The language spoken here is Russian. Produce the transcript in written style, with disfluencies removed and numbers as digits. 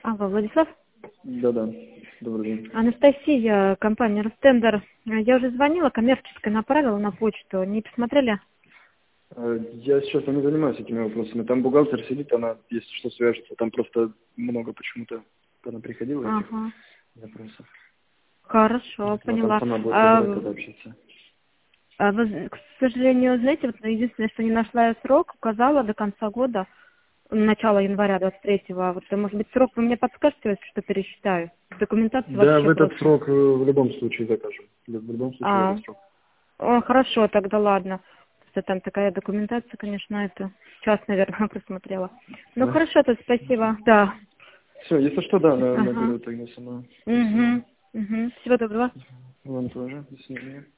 Алло, Владислав? Да-да, добрый день. Анастасия, компания Ростендер. Я уже звонила, коммерческое направила на почту. Не посмотрели? Я сейчас не занимаюсь этими вопросами. Там бухгалтер сидит, она, если что, свяжется. Там просто много почему-то, когда приходила этих Ага. запросов. Хорошо, Она там поняла. сама будет выбирать, когда общаться. Вы, к сожалению, знаете, вот единственное, что не нашла я срок, указала до конца года, начало января 23-го. Вот, может быть, срок вы мне подскажете, если что пересчитаю? Документация Да, в вообще этот просто. срок в любом случае закажем. В любом случае в этот срок. Хорошо, тогда ладно. Что там такая документация, конечно, это сейчас, наверное, просмотрела. Ну, Да? хорошо, то спасибо. Да. Все, если что, да, Ага. наберу тогда сама. Спасибо. Угу. Угу. Всего доброго. Вам тоже. До свидания.